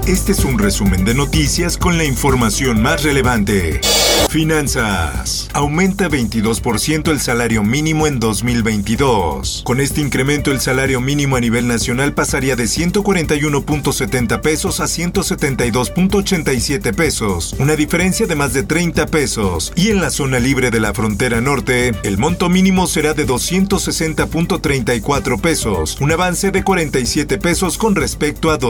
Este es un resumen de noticias con la información más relevante. Finanzas. Aumenta 22% el salario mínimo en 2022. Con este incremento, el salario mínimo a nivel nacional pasaría de 141.70 pesos a 172.87 pesos, una diferencia de más de 30 pesos. Y en la zona libre de la frontera norte, el monto mínimo será de 260.34 pesos, un avance de 47 pesos con respecto a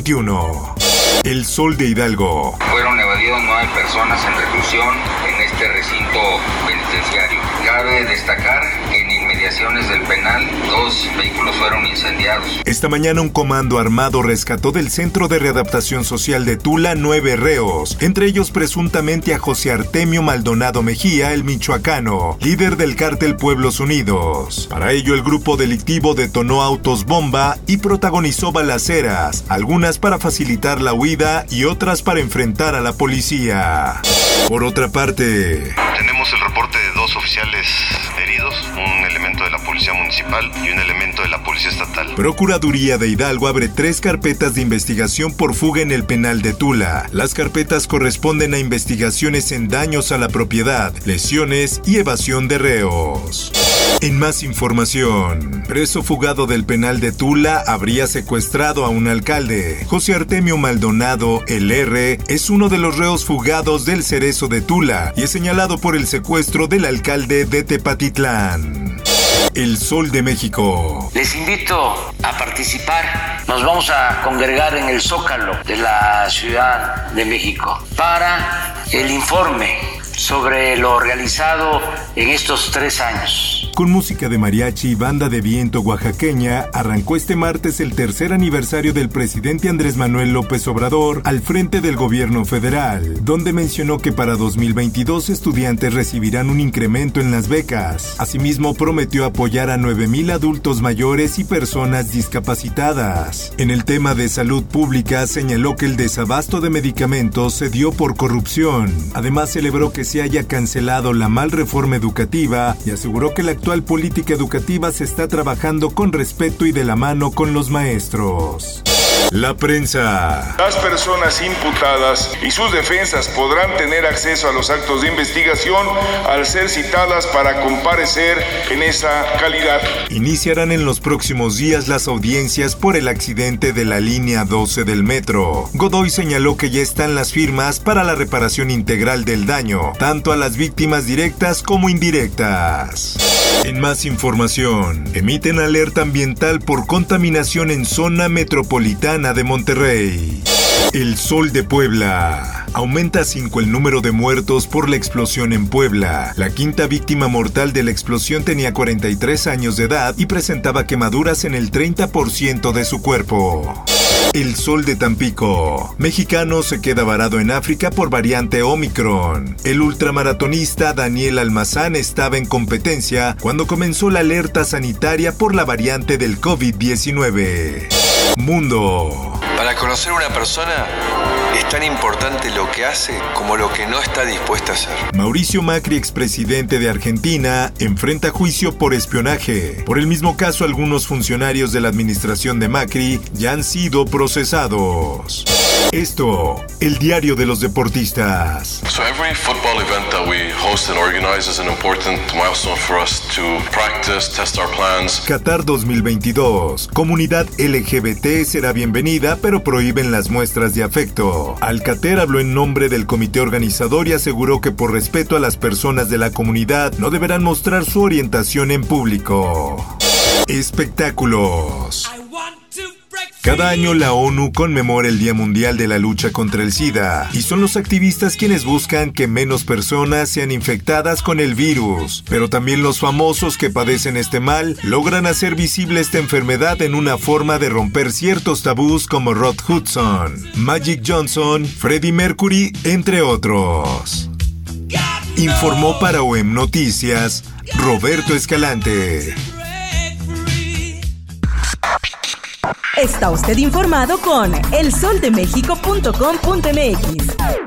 2021. El Sol de Hidalgo. Fueron evadidos 9 personas en reclusión en este recinto penitenciario. Cabe destacar que en inmediaciones del penal 2 vehículos fueron incendiados. Esta mañana un comando armado rescató del Centro de Readaptación Social de Tula 9 reos, entre ellos presuntamente a José Artemio Maldonado Mejía, el michoacano, líder del cártel Pueblos Unidos. Para ello, el grupo delictivo detonó autos bomba y protagonizó balaceras, algunas para facilitar la huida y otras para enfrentar a la policía. Por otra parte, tenemos el reporte de 2 oficiales heridos, un elemento de la Policía Municipal y un elemento de la Policía Estatal. Procuraduría de Hidalgo abre 3 carpetas de investigación por fuga en el penal de Tula. Las carpetas corresponden a investigaciones en daños a la propiedad, lesiones y evasión de reos. En más información, preso fugado del penal de Tula habría secuestrado a un alcalde. José Artemio Maldonado, el R, es uno de los reos fugados del Cerezo de Tula y es señalado por el secuestro del alcalde de Tepatitlán. El Sol de México. Les invito a participar. Nos vamos a congregar en el Zócalo de la Ciudad de México para el informe sobre lo realizado en estos 3 años. Con música de mariachi y banda de viento oaxaqueña, arrancó este martes el 3er aniversario del presidente Andrés Manuel López Obrador al frente del gobierno federal, donde mencionó que para 2022 estudiantes recibirán un incremento en las becas. Asimismo, prometió apoyar a 9,000 adultos mayores y personas discapacitadas. En el tema de salud pública, señaló que el desabasto de medicamentos se dio por corrupción. Además, celebró que se haya cancelado la mal reforma educativa y aseguró que la actual política educativa se está trabajando con respeto y de la mano con los maestros. La prensa. Las personas imputadas y sus defensas podrán tener acceso a los actos de investigación al ser citadas para comparecer en esa calidad. Iniciarán en los próximos días las audiencias por el accidente de la línea 12 del metro. Godoy señaló que ya están las firmas para la reparación integral del daño, tanto a las víctimas directas como indirectas. En más información, emiten alerta ambiental por contaminación en zona metropolitana de Monterrey. El Sol de Puebla. Aumenta a 5 el número de muertos por la explosión en Puebla. La 5ª víctima mortal de la explosión tenía 43 años de edad y presentaba quemaduras en el 30% de su cuerpo. El Sol de Tampico. Mexicano se queda varado en África por variante Omicron. El ultramaratonista Daniel Almazán estaba en competencia cuando comenzó la alerta sanitaria por la variante del COVID-19. Mundo. Para conocer a una persona es tan importante lo que hace como lo que no está dispuesta a hacer. Mauricio Macri, expresidente de Argentina, enfrenta juicio por espionaje. Por el mismo caso, algunos funcionarios de la administración de Macri ya han sido procesados. Esto, el diario de los deportistas. So every football event that we host and organize is an important milestone for us to practice, test our plans. Qatar 2022. Comunidad LGBT será bienvenida, pero prohíben las muestras de afecto. Alcater habló en nombre del comité organizador y aseguró que por respeto a las personas de la comunidad no deberán mostrar su orientación en público. Espectáculos. Cada año la ONU conmemora el Día Mundial de la Lucha contra el SIDA y son los activistas quienes buscan que menos personas sean infectadas con el virus, pero también los famosos que padecen este mal logran hacer visible esta enfermedad en una forma de romper ciertos tabús como Rod Hudson, Magic Johnson, Freddie Mercury, entre otros. Informó para OEM Noticias Roberto Escalante. Está usted informado con elsoldemexico.com.mx.